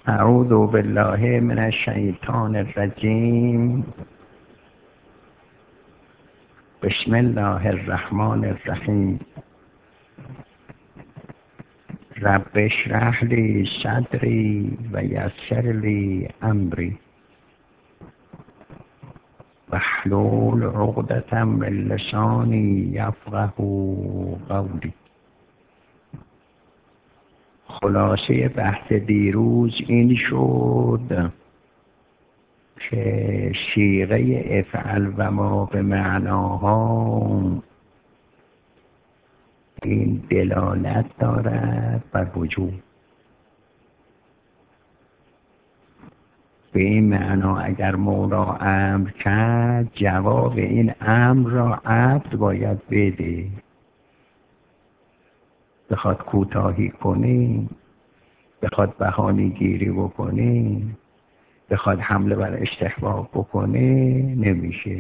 اعوذ بالله من الشیطان الرجیم. بسم الله الرحمن الرحیم. رب اشرح لی صدری و یسر لی امری واحلل عقدة من لسانی یفقهوا قولی. خلاصه بحث دیروز این شد که صیغه افعل و ما به معناها این دلالت دارد بر وجوب. به این معنا اگر مولا امر کرد، جواب این امر را عبد باید بده. بخواد کوتاهی کنی، بخواد بهانه گیری بکنی، بخواد حمله بر استحباب بکنه، نمیشه.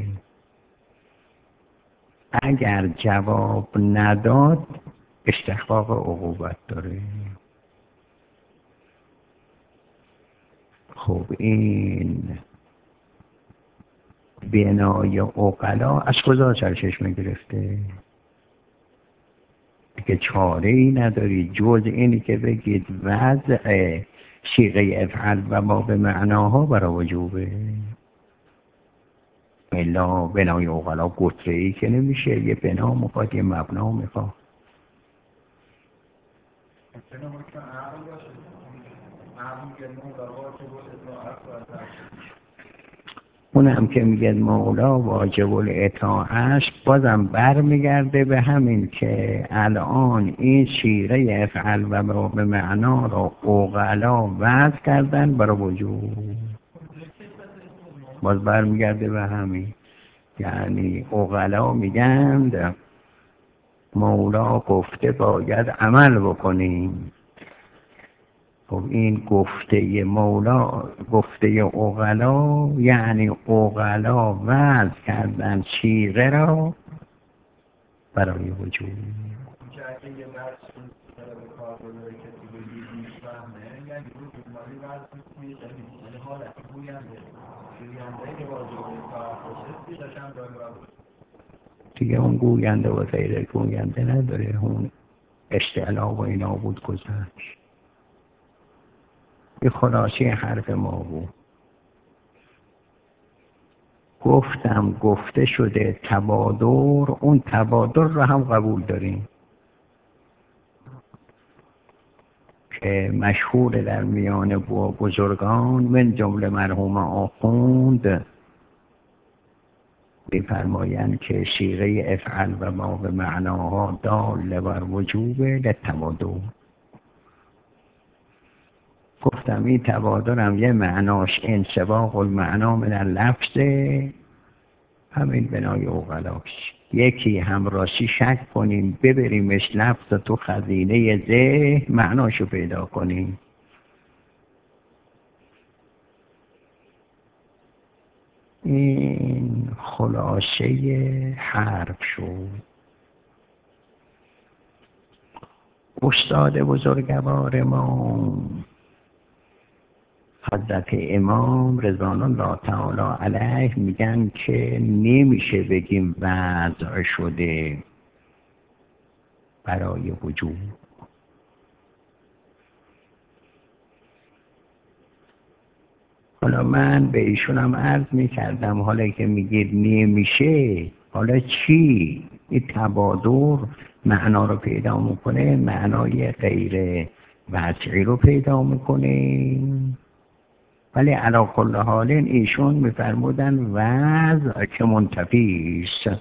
اگر جواب نداد استحقاق عقوبت داره. خب این بنای عقلا از کجا سرچشمه گرفته؟ که چاره ای نداری جز اینی که بگید وضع صیغه افعل و ما به معناها برای وجوبه. الا بنای عقلا گتره ای که نمیشه. یه بنا میخواد، یه مبنا میخواد. اون هم که میگه مولا واجب الاطاعت، بازم برمیگرده به همین که الان این صیغه افعل و به معنا را عقلا وضع کردن برای وجوب. باز برمیگرده به همین، یعنی عقلا میگن مولا گفته باید عمل بکنیم. خب این گفته مولا، گفته عقلا، یعنی عقلا وضع کردن صیغه را برای وجوب. دیگه اون گوینده و غیر گوینده نداره، اون استعلا و اینا بود گذشت. این خلاصه حرف ما بود. گفتم گفته شده تبادر، اون تبادر رو هم قبول داریم که مشهور در میان بزرگان، من جمله مرحوم آخوند می‌فرمایند که صیغه افعل و ما به معناها دال بر وجوب للتبادر. گفتم این تبادر هم یه معناش انسباق المعنا من اللفظ، همین بنای عقلاش. یکی هم راستی شک کنیم ببریمش لفظ تو خزینه ذهن، معناشو پیدا کنیم. این خلاصه حرف شد. استاد بزرگوار ما حضرت امام رضوان الله تعالی علیه میگن که نمیشه بگیم وضع شده برای وجوب. حالا من به ایشونم عرض میکردم حالا که میگید نمیشه، حالا چی؟ این تبادر معنا رو پیدا میکنه، معنای غیر وضعی رو پیدا میکنه. ولی علی کل حال ایشون میفرمودن وضع که منتفی است.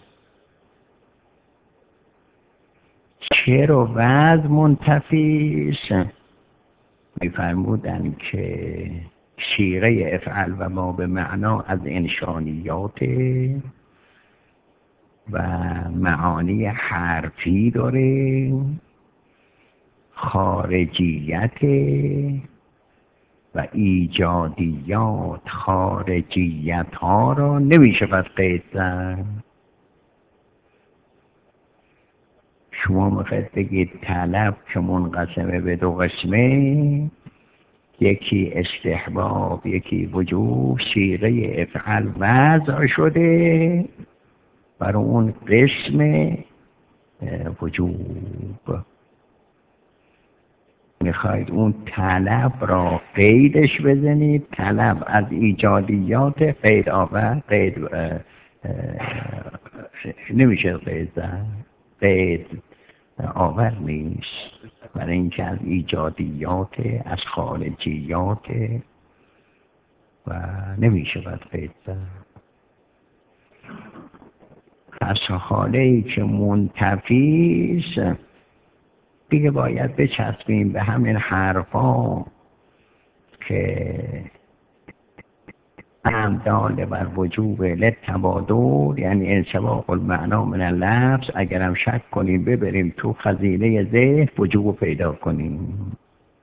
چرا وضع منتفی است؟ میفرمودن که صیغه افعل و ما به معنا از انشانیات و معانی حرفی داره، خارجیت و ایجادیات خارجیت ها را نمیشه پس قید زد. شما میخواید بگید طلب که منقسمه به دو قسمه، یکی استحباب، یکی وجوب، صیغه افعل وضع شده برای اون قسم وجوب. میخواید اون طلب را قیدش بزنید. طلب از ایجادیات قید آور، قید نمیشه قید زن، قید آور نیست، برای اینکه از ایجادیات، از خارجیات و نمیشه باید قید زن. از حاله که منتفیست دیگه باید بچسبیم به همین حرفا که هم داله بر وجوب للتبادر، یعنی انسباق المعنا من اللفظ. اگرم شک کنیم ببریم تو خزینه ذهن وجوب پیدا کنیم.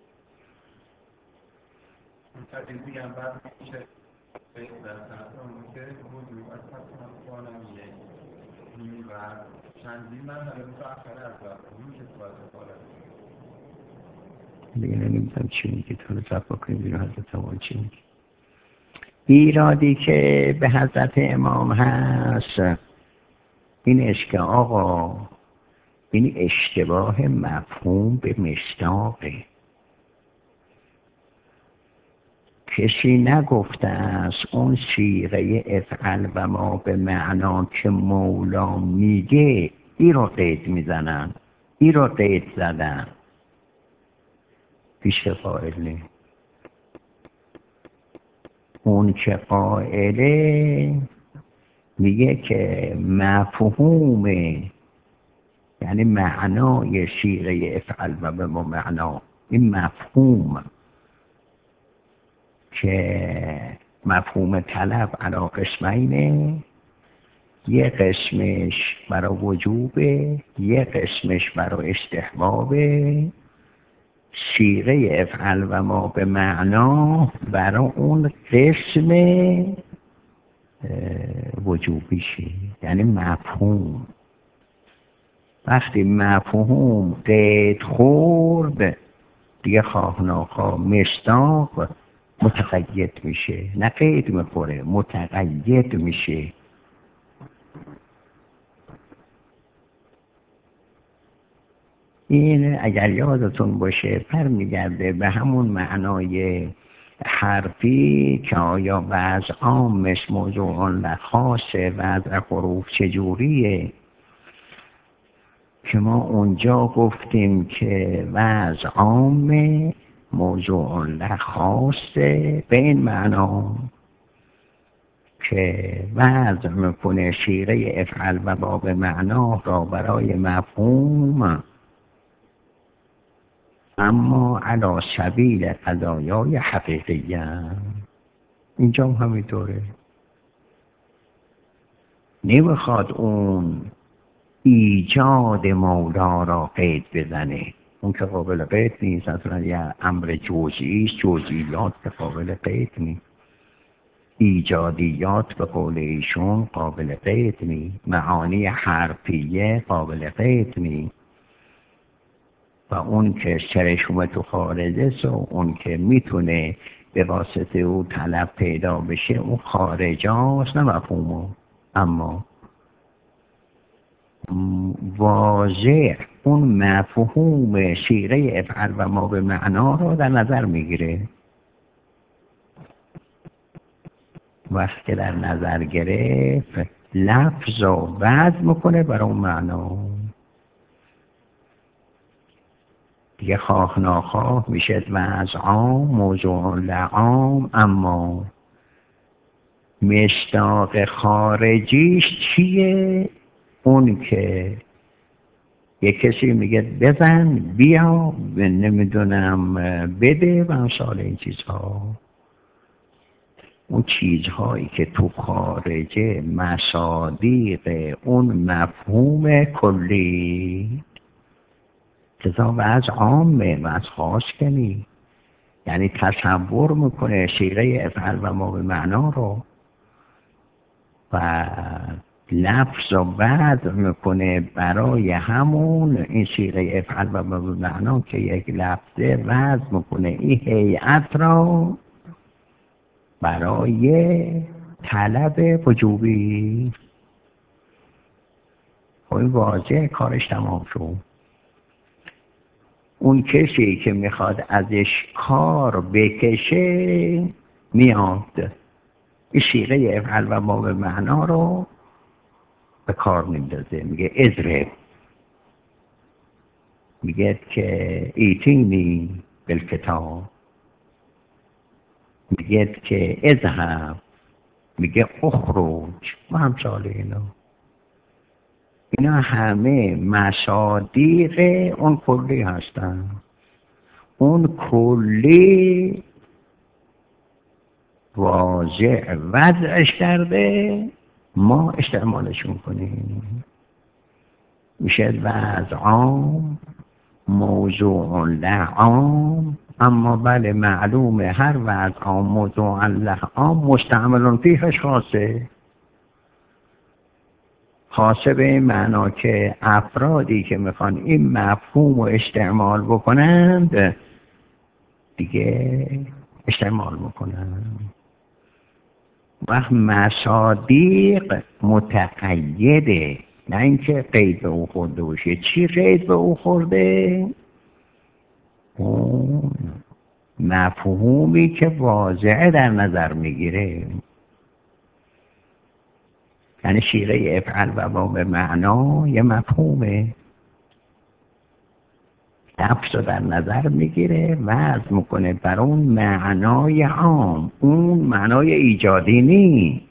دیگه نمیدونم چی میگه، تو رو صفحه کنیم بینو حضرت امام چی میگه. ایرادی که به حضرت امام هست اینش که آقا این اشتباه مفهوم به مصداقه. کسی نگفته است اون صیغه افعل و ما به معنا که مولا میگه ای رو قید میزنن، ای رو قید زدن پیش قائله. اون که قائله میگه که مفهوم، یعنی معنای صیغه افعل و به معنا، این مفهوم که مفهوم طلب علی قسمینه، یه قسمش برای وجوبه، یه قسمش برای استحبابه. صیغه افعل و ما به معنا برای اون قسم وجوبیشه، یعنی مفهوم. وقتی مفهوم قید خورد دیگه خواه ناخواه مصداق متقید میشه، نه قید میخوره، متقید میشه. این اگر یادتون باشه برمیگرده به همون معنای حرفی که آیا وضع عام مثل موضوع خاصه، وضع حروف چجوریه، که ما اونجا گفتیم که وضع عام موضوع خاصه به این معنا که وضع میکنه صیغه افعل و باب معنا را برای مفهوم، اما علی سبیل قضایای حقیقیه. اینجا هم همینطوره، نمیخواد اون ایجاد مولا را قید بزنه، اون که قابل قید نیست، اصلا یه امر جزئی است، جزئیات که قابل قید نیست. ایجادیات به قول ایشون قابل قید نیست، معانی حرفیه قابل قید نیست. و اون که سرشومه تو خارجه و اون که میتونه به واسطه او طلب پیدا بشه اون خارجه هست، نه مفهومه. اما واضح اون مفهوم صیغه افعل و ما به معنا رو در نظر میگیره. وقتی در نظر گرفت لفظ رو وضع میکنه برای اون معنا، دیگه خواه ناخواه میشه وضع عام موضوع لعام. اما مصداق خارجیش چیه؟ اون که یک کسی میگه بزن بیا نمیدونم بده و امثال این چیزها، اون چیزهایی که تو خارجه مصادیق اون مفهوم کلی، لذا وضع عامه، وضع خاص کنی، یعنی تصور میکنه صیغه افعل و ما به معنا رو و لفظ و وضع میکنه برای همون این صیغه افعل و معنا که یک لفظه وضع میکنه این هیئت را برای طلب وجوبی. خب این واضح کارش تمام شد. اون کسی که میخواد ازش کار بکشه میاد این صیغه افعل و ما به معنا رو به کار میندازه. میگه اضرب، میگه که ایتینی بالکتاب، میگه که اذهب، میگه اخرج و همثال اینا همه مصادیق اون کلی هستن. اون کلی واضع وضعش کرده، ما استعمالشون کنیم. میشه وضع عام، موضوع له عام، اما بله معلومه هر وضع عام موضوع له عام مستعملون فیهش خاصه به این معنا که افرادی که میخوان این مفهوم رو استعمال بکنند دیگه استعمال میکنند. وقت مصادیق متقیده، نه اینکه قید به او خورده باشه. چی قید به او خورده؟ اون مفهومی که واضحه در نظر میگیره. یعنی صیغه افعل و با به معنا یه مفهومه، لفظ رو در نظر میگیره وضع میکنه بر اون معنای عام. اون معنای ایجادی نی،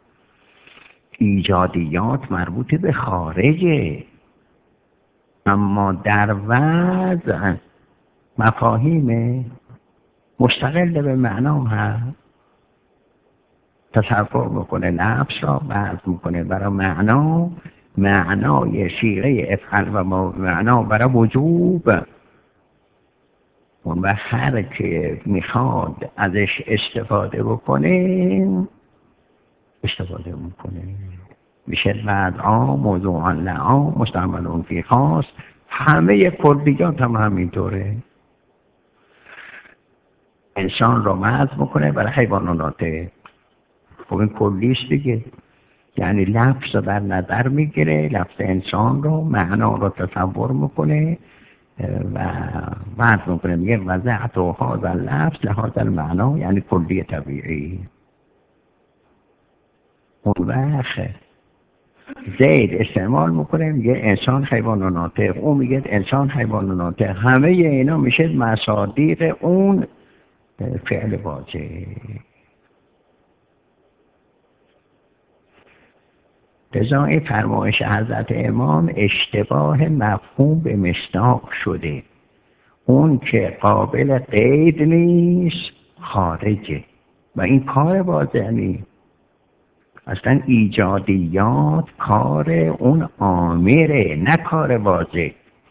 ایجادیات مربوط به خارجه، اما در وضع مفاهیم مستقل به معنام هست. تصور میکنه لفظ را وضع میکنه برای معنا، معنای صیغه افعل و معنا برای وجوب. و هر که میخواد ازش استفاده بکنه استفاده میکنه. میشه وضع عام، موضوع له عام، مستعملون فی خاص. همه کلیات هم همینطوره. انسان رو وضع میکنه برای حیوانات. خب این کلیست دیگه، یعنی لفظ رو در نظر میگیره، لفظ انسان رو، معنا رو تصور میکنه و وضع میکنه. میگه وضعت و هذا اللفظ لهذا المعنا، یعنی کلی طبیعی. اون وقت زید استعمال میکنه میگه انسان حیوان و ناطق، اون میگه انسان حیوان و ناطق. همه اینا میشه مصادیق اون فعل واجب. لذا این فرمایش حضرت امام اشتباه مفهوم به مصداق شده. اون که قابل قید نیست خارجه و این کار واضح نیست. اصلا ایجادیات کار اون آمره، نه کار واضح.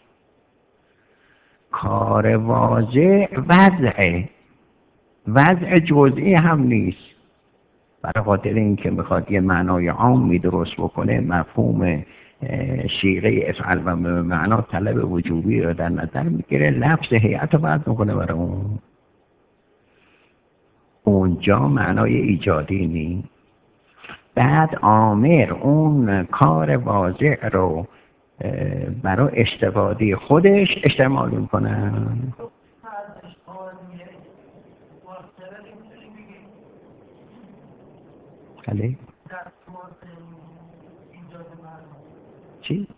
کار واضح وضعه، وضع جزئی هم نیست. برای خاطر این که میخواد یه معنای عامی درست بکنه، مفهوم صیغه افعل و معنا طلب وجوبی رو در نظر میگیره، لفظ هیئت رو وضع میکنه برای اون. اونجا معنای ایجادی نیست. بعد آمر اون کار واضح رو برای استفاده خودش استعمال میکنه. بله چی؟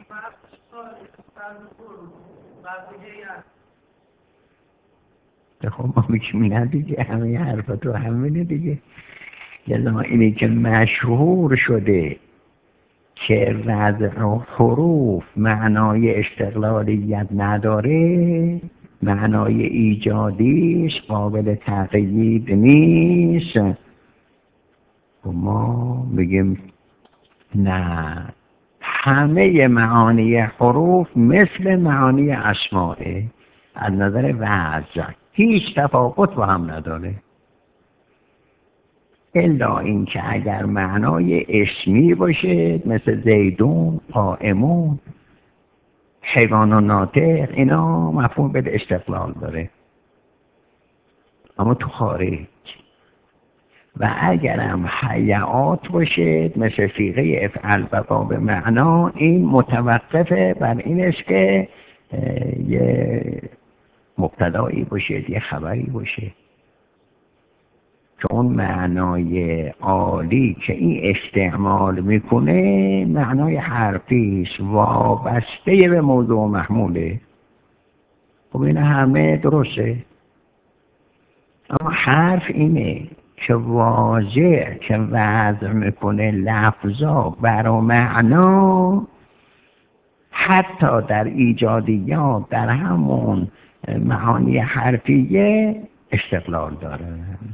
خب ما میگیم نه دیگه، همه حرفا تو همینه دیگه. لذا اینی که مشهور شده که وضع و حروف معنای استقلالیت نداره، معنای ایجادیش قابل تقیید نیست، و ما میگیم نه، همه معانی حروف مثل معانی اسماء از نظر وضع هیچ تفاوت با هم نداره. الا اینکه اگر معنای اسمی باشه مثل زیدون، قائمون، حیوان و ناطق، اینا مفهوم به استقلال داره، اما تو خارج. و اگرم حیات باشه مثل صیغه افعل و باب معنا، این متوقفه بر این است که یه مبتدایی باشه، یه خبری باشه، که اون معنای عالی که این استعمال میکنه معنای حرفیش وابسته به موضوع محموله. خب این همه درسته، اما حرف اینه که واضح که وضع میکنه لفظا برا معنا، حتی در ایجادیات در همون معانی حرفیه استقلال داره.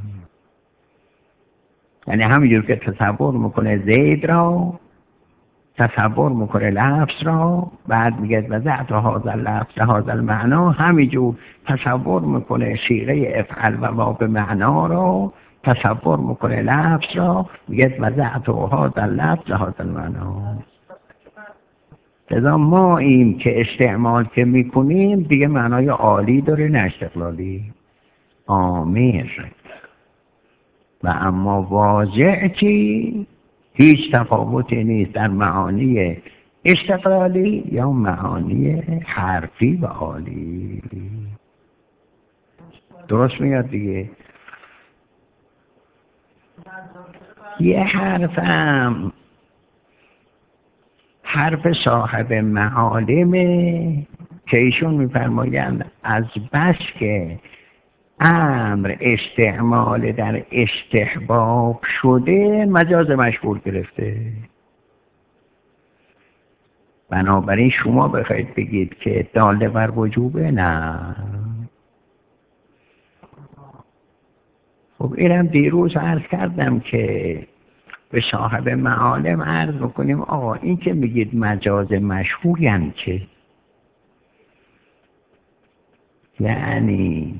یعنی همینجور که تصور میکنه زید را، تصور میکنه لفظ را، بعد میگه وضعت هذا اللفظ هذا المعنا، همینجور تصور میکنه صیغه افعل و باب معنا را، تصور میکنه لفظ را، میگه وضعت هذا اللفظ هذا المعنا. لذا ما این که استعمال که میکنیم دیگه معنای عالی داره نه استقلالی، آمر. و اما واضح چی؟ هیچ تفاوتی نیست در معانی استقلالی یا معانی حرفی و عالی. درست میاد دیگه؟ یه حرفم حرف صاحب معالمه که ایشون میفرمایند از بس که امر استعمال در استحباب شده مجاز مشهور گرفته. بنابراین شما بخواید بگید که داله بر وجوبه، نه. خب اینم دیروز عرض کردم که به صاحب معالم عرض بکنیم آقا این که میگید مجاز مشهور یعنی چه؟ یعنی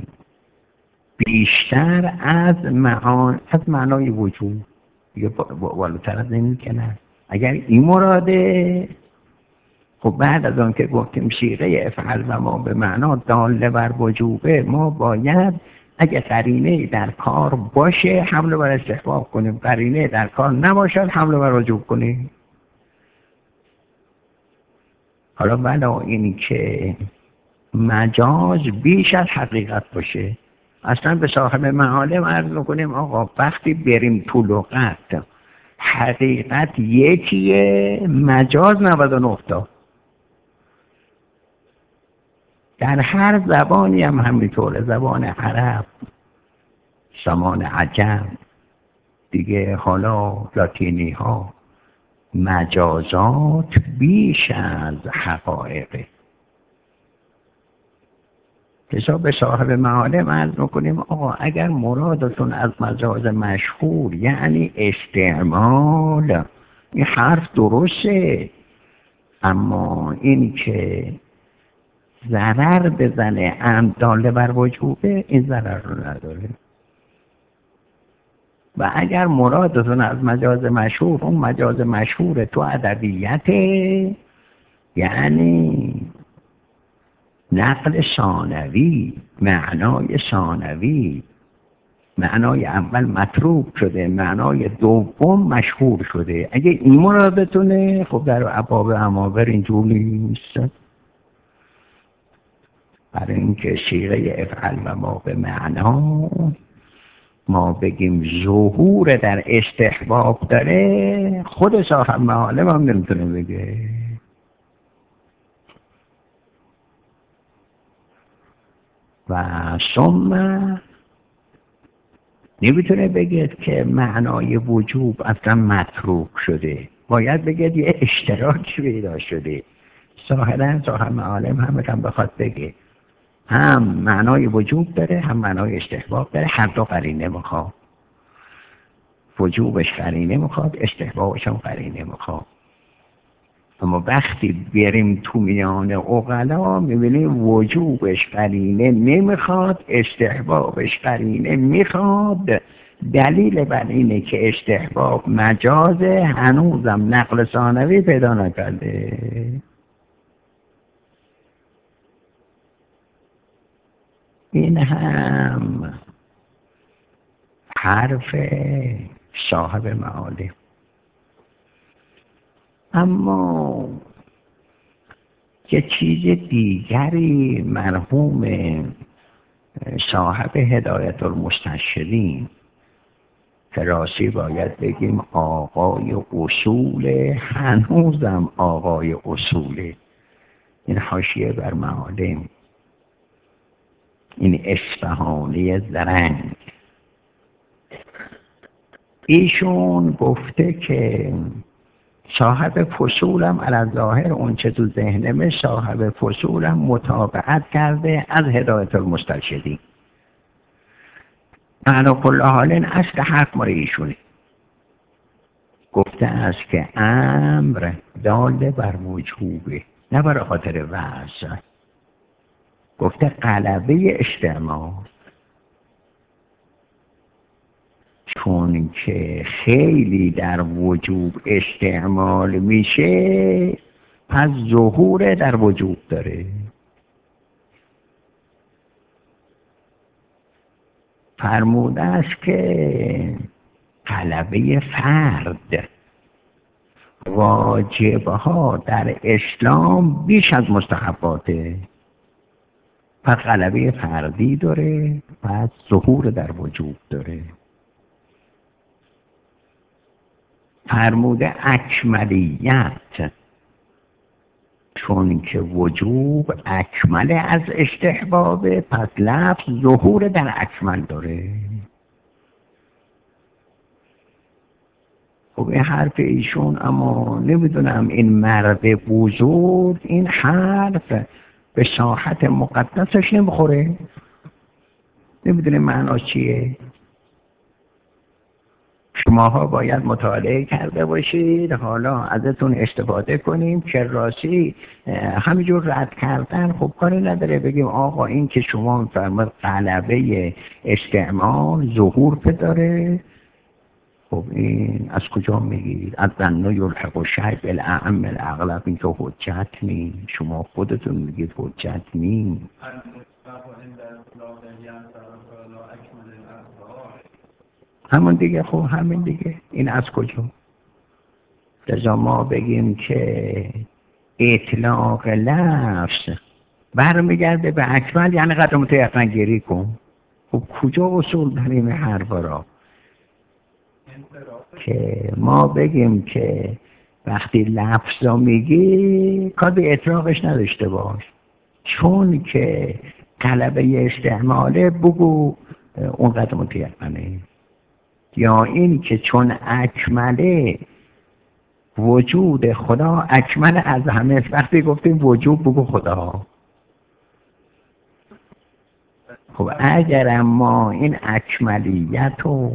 بیشتر از معنای وجود، دیگه بالاتر از این که نه. اگر این مراده، خب بعد از آن که گفتیم صیغه افعل و ما به معنا داله بر وجوبه، ما باید اگه قرینه در کار باشه حمل بر استحباب کنیم، قرینه در کار نباشد حمل بر وجوب کنیم. حالا بلا این که مجاز بیش از حقیقت باشه، اصلا به صاحب معالم عرض میکنیم آقا وقتی بریم تو لغت حقیقت یکیه، مجاز 99 تا. در هر زبانی هم همینطوره، زبان عرب، زبان عجم دیگه، حالا لاتینی ها، مجازات بیش از حقایقه. لذا به صاحب معالم عرض میکنیم آقا اگر مرادتون از مجاز مشهور یعنی استعمال، این حرف درسته، اما این که ضرر بزنه داله بر وجوبه، این ضرر رو نداره. و اگر مرادتون از مجاز مشهور اون مجاز مشهور تو ادبیته، یعنی نقل ثانوی، معنای ثانوی، معنای اول متروک شده، معنای دوم مشهور شده، اگه این مرادتونه خب در ابواب اماور اینجور نیست. برای اینکه صیغه افعل و ما به معنا ما بگیم ظهور در استحباب داره، خود صاحب معالم هم نمیتونه بگه. و ثم نمیتونه بگید که معنای وجوب اصلا متروک شده، باید بگید یه اشتراک پیدا شده. صاحب معالم هم بخواد بگه هم معنای وجوب داره هم معنای استحباب داره، هر دو قرینه میخواد، وجوبش قرینه میخواد، استحبابش هم قرینه میخواد. اما وقتی بریم تو میان عقلا میبینیم وجوبش قرینه نمیخواد، استحبابش قرینه میخواد، دلیل بر اینه که استحباب مجازه، هنوزم نقل ثانوی پیدا نکرده. این هم حرف صاحب معالم. اما یه چیز دیگری مرحوم صاحب هدایت المسترشدین که راستی باید بگیم آقای اصول، هنوزم آقای اصوله، این حاشیه بر معالم، این اصفهانی زرنگ، ایشون گفته که صاحب فصولم علی ظاهر اون چه تو ذهنمه، صاحب فصولم متابعت کرده از هدایت المسترشدین. علی کل حال این اصل حرف مال ایشونه. گفته است که امر دال بر وجوبه، نه بر خاطر وضع. گفته غلبه استعمال، چون که خیلی در وجوب استعمال میشه پس ظهور در وجوب داره. فرموده است که غلبه فرد، واجبها در اسلام بیش از مستحباته، پس غلبه فردی داره، پس ظهور در وجوب داره. فرموده اکملیت، چون که وجوب اکمل از استحبابه، پس لفظ ظهور در اکمل داره. خب این حرف ایشون، اما نمیدونم این مرد بزرگ این حرف به ساحت مقدسش نمیخوره، نمیدونه معناش چیه. شماها باید مطالعه کرده باشید، حالا ازتون استفاده کنیم که راستی همینجور رد کردن خب کاری نداره، بگیم آقا این که شما میفرماد غلبه استعمال ظهور داره، خب این از کجا میگید؟ از ظن یلحق الشیء بالاعم الاغلب، این که حجت نی، شما خودتون میگید حجت نی. همون دیگه، خب همین دیگه، این از کجا؟ لذا ما بگیم که اطلاق لفظ برمیگرده به اکمل، یعنی قدر متیقن گیری کن. خب کجا اصول داریم حرفا را که ما بگیم که وقتی لفظ را میگی کار به اطلاقش نداشته باش، چون که غلبه استعماله بگو اون قدر متیقنه، یا این که چون اکمله وجود خدا اکمل از همه، وقتی گفتیم وجود بگو خدا. خب اگر ما این اکملیت و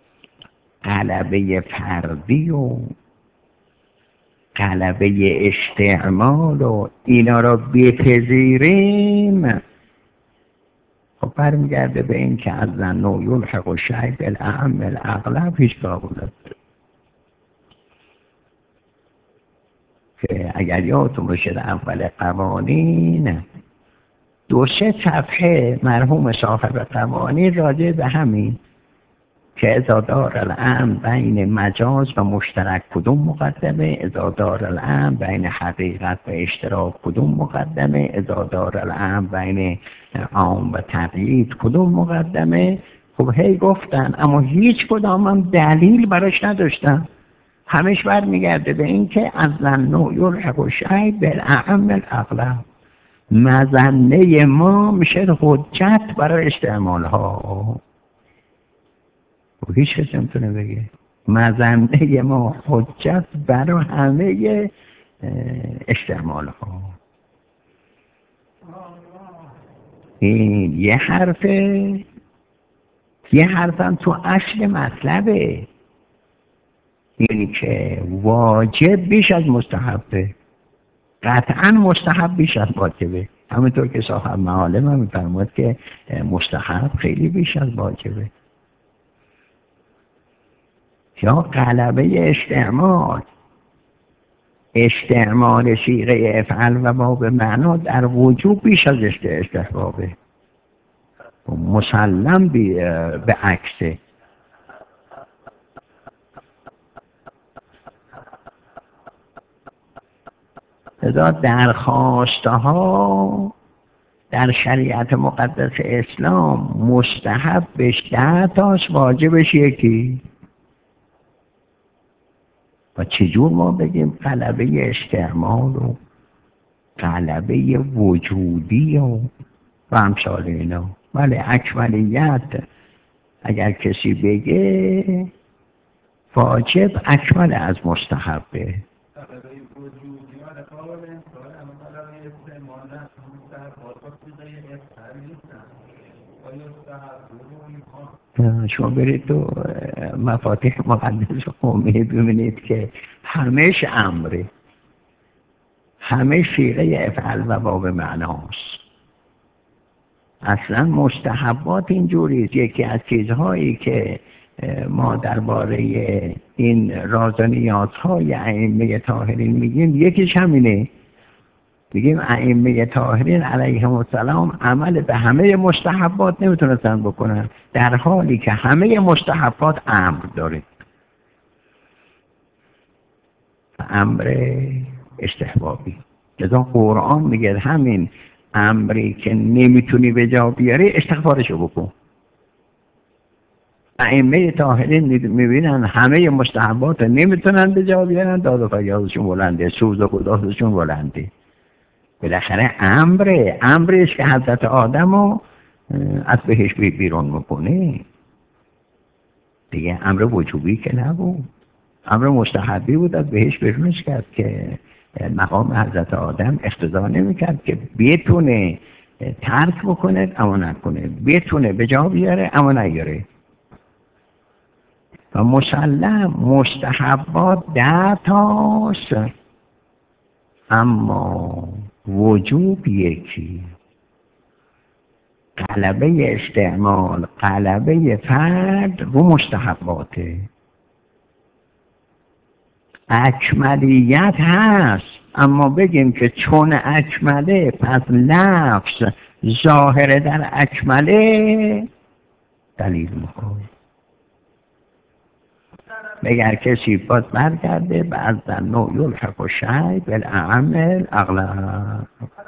غلبه فردی و غلبه استعمال و اینا را بپذیریم، خب برمیگرده به این که از ظن یلحق الشیء بالاعم الاغلب هیچ قابل نداره. که اگر یادتون باشه اول قوانین 2-3 صفحه مرحوم صاحب قوانین راجع به همین که اذا دار الامر بین مجاز و مشترک کدوم مقدمه، اذا دار الامر بین حقیقت و اشتراک کدوم مقدمه، اذا دار الامر بین عام و تقیید کدوم مقدمه. خب هی گفتن اما هیچ کدام هم دلیل براش نداشتن، همش برمیگرده به این که از ظن یلحق الشیء بالاعم الاغلب، مظنه ما میشه حجت برای استعمال ها. و هیچ کسی نمیتونه بگه مظنه ما حجت برای همه استعمال ها. این یه حرفه، یه حرفم تو اصل مطلبه، این که واجب بیش از مستحبه، قطعا مستحب بیش از واجبه، همونطور که صاحب معالم هم میفرماد که مستحب خیلی بیش از واجبه. یا غلبه استعمال صیغه افعل و باب معنا در وجوب بیش از استحبابه، مسلم به عکسه. لذا درخواسته ها در شریعت مقدس اسلام مستحبش 10 تاست، واجبش یکی. و چجور ما بگیم غلبه استعمال و غلبه وجودی و امثال اینا؟ ولی اکملیت اگر کسی بگه واجب اکمل از مستحبه. شما برید تو مفاتیح مقدس قومی ببینید که همش امره، همه صیغه افعل و باب معناست. اصلا مستحبات اینجوریست. یکی از چیزهایی که ما درباره این راز و نیازهای ائمه طاهرین میگیم یکیش همینه. میگیم ائمه طاهرین علیهم السلام عمل به همه مستحبات نمیتونستن بکنن، در حالی که همه مستحبات امر داره، امر استحبابی. لذا قرآن میگه همین امری که نمیتونی به جا بیاری استغفارشو بکن. ائمه طاهرین میبینن همه مستحبات نمیتونن به جا بیارن، داد و فریادشون بلنده، سوز و گدازشون بلنده. بالاخره امرش که حضرت آدمو از بهش بیرون میکنه دیگه، امر وجوبی که نبود، امر مستحبی بود، از بهش بیرونش کرد که مقام حضرت آدم اقتضا نمیکرد که بتونه ترک بکنه اما نکنه، بتونه به جا بیاره اما نیاره. و مسلم مستحبات 10 تاست، اما وجوب یکی. غلبه استعمال، غلبه فرد رو مستحباته. اکملیت هست، اما بگیم که چون اکمله پس لفظ ظاهره در اکمله دلیل میکنه. اگر کسی باز برگرده بعد در نوع یلحق و شی بالاعمل اغلب.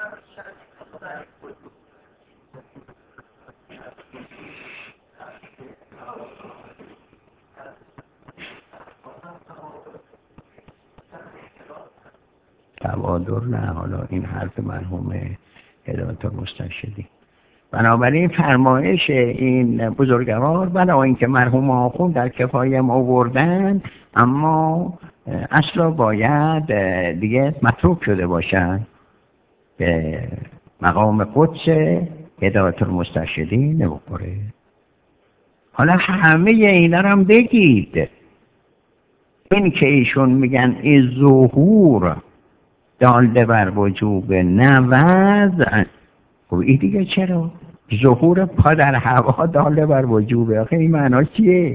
توادر نه، حالا این حرف مرحوم هدایت المسترشدی. بنابراین فرمایش این بزرگوار بنا اینکه مرحوم آخوند در کفایم آوردن، اما اصلا باید دیگه متروک شده باشن به مقام قدس هدایت المسترشدی نمیخوره. حالا همه اینا رو هم بگید، این که ایشون میگن این ظهور دالده بر وجوب نوز، خب این دیگه چرا؟ ظهور پا در هوا دالده بر وجوبه، آخه این معنی چیه؟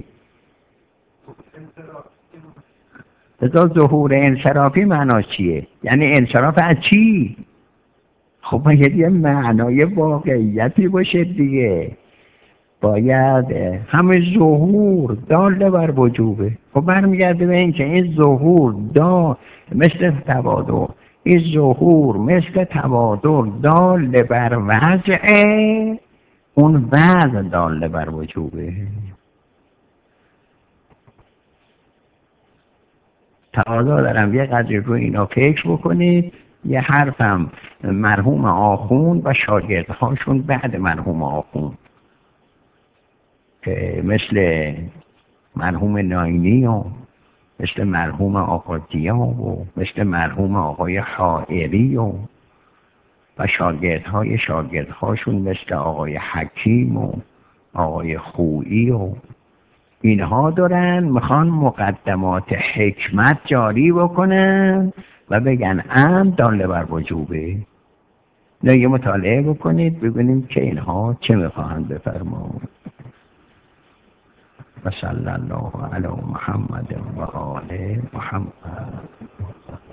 بذار ظهور انصرافی معنی چیه؟ یعنی انصراف از چی؟ خب باید یه معنای واقعیتی باشه دیگه، باید همه ظهور دالده بر وجوبه. خب برمیگرده به این که این ظهور مثل تبادر، این ظهور مثل تبادر دالده بر وضعه، اون وضع دالده بر وجوبه. تقاضا دارم یه قدری رو اینا فکر بکنید. یه حرفم مرحوم آخوند و شاگردهاشون بعد مرحوم آخوند که مثل مرحوم ناینی و مثل مرحوم آقا دیا و مثل مرحوم آقای حائری و شاگردهاشون مثل آقای حکیم و آقای خویی و اینها دارن میخوان مقدمات حکمت جاری بکنن و بگن امر داله بر وجوبه. نه یه مطالعه بکنید ببینیم که اینها چه میخواهند بفرمایند. و صلی الله علی محمد و آل محمد.